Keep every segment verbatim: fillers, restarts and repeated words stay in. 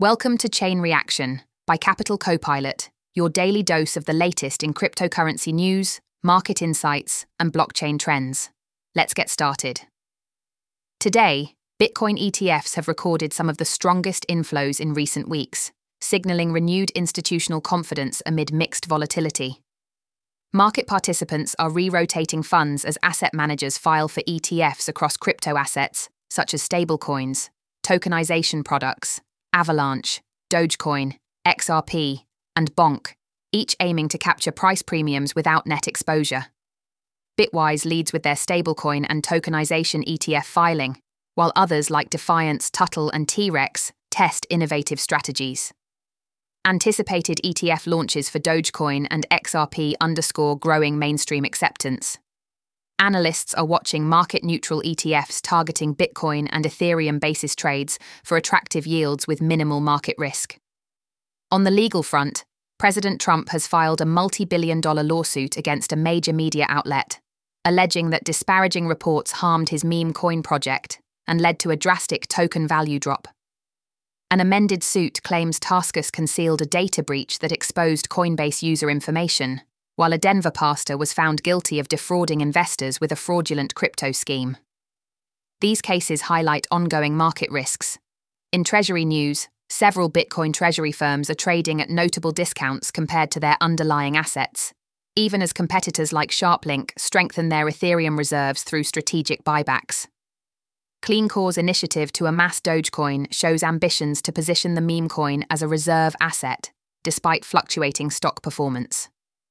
Welcome to Chain Reaction by Capital Copilot, your daily dose of the latest in cryptocurrency news, market insights, and blockchain trends. Let's get started. Today, Bitcoin E T Fs have recorded some of the strongest inflows in recent weeks, signaling renewed institutional confidence amid mixed volatility. Market participants are re-rotating funds as asset managers file for E T Fs across crypto assets, such as stablecoins, tokenization products, Avalanche, Dogecoin, X R P, and Bonk, each aiming to capture price premiums without net exposure. Bitwise leads with their stablecoin and tokenization E T F filing, while others like Defiance, Tuttle, and T-Rex test innovative strategies. Anticipated E T F launches for Dogecoin and X R P underscore growing mainstream acceptance. Analysts are watching market-neutral E T Fs targeting Bitcoin and Ethereum basis trades for attractive yields with minimal market risk. On the legal front, President Trump has filed a multi-billion dollar lawsuit against a major media outlet, alleging that disparaging reports harmed his meme coin project and led to a drastic token value drop. An amended suit claims Taskus concealed a data breach that exposed Coinbase user information, while a Denver pastor was found guilty of defrauding investors with a fraudulent crypto scheme. These cases highlight ongoing market risks. In Treasury news, several Bitcoin treasury firms are trading at notable discounts compared to their underlying assets, even as competitors like SharpLink strengthen their Ethereum reserves through strategic buybacks. CleanCore's initiative to amass Dogecoin shows ambitions to position the meme coin as a reserve asset, despite fluctuating stock performance.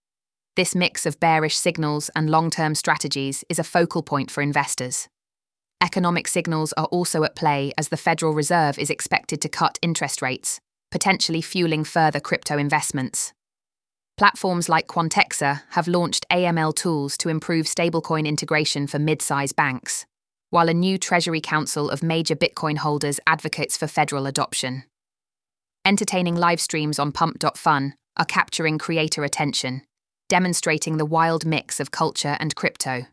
This mix of bearish signals and long-term strategies is a focal point for investors. Economic signals are also at play as the Federal Reserve is expected to cut interest rates, potentially fueling further crypto investments. Platforms like Quantexa have launched A M L tools to improve stablecoin integration for mid-size banks, while a new Treasury Council of major Bitcoin holders advocates for federal adoption. Entertaining live streams on pump dot fun are capturing creator attention, demonstrating the wild mix of culture and crypto.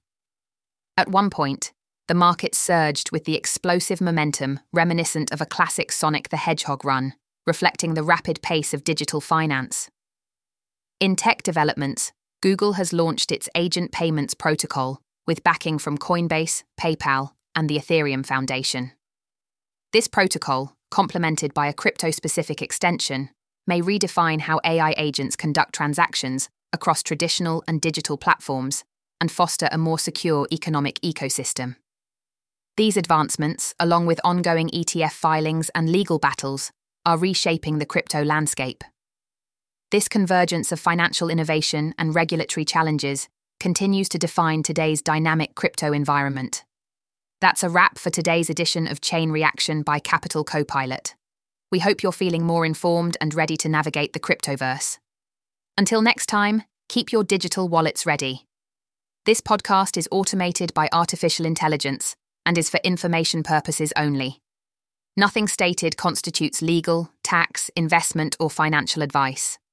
At one point, the market surged with the explosive momentum reminiscent of a classic Sonic the Hedgehog run, reflecting the rapid pace of digital finance. In tech developments, Google has launched its Agent Payments protocol with backing from Coinbase, PayPal, and the Ethereum Foundation. This protocol, complemented by a crypto-specific extension, may redefine how A I agents conduct transactions across traditional and digital platforms and foster a more secure economic ecosystem. These advancements, along with ongoing E T F filings and legal battles, are reshaping the crypto landscape. This convergence of financial innovation and regulatory challenges continues to define today's dynamic crypto environment. That's a wrap for today's edition of Chain Reaction by Capital Copilot. We hope you're feeling more informed and ready to navigate the cryptoverse. Until next time, keep your digital wallets ready. This podcast is automated by artificial intelligence and is for information purposes only. Nothing stated constitutes legal, tax, investment, or financial advice.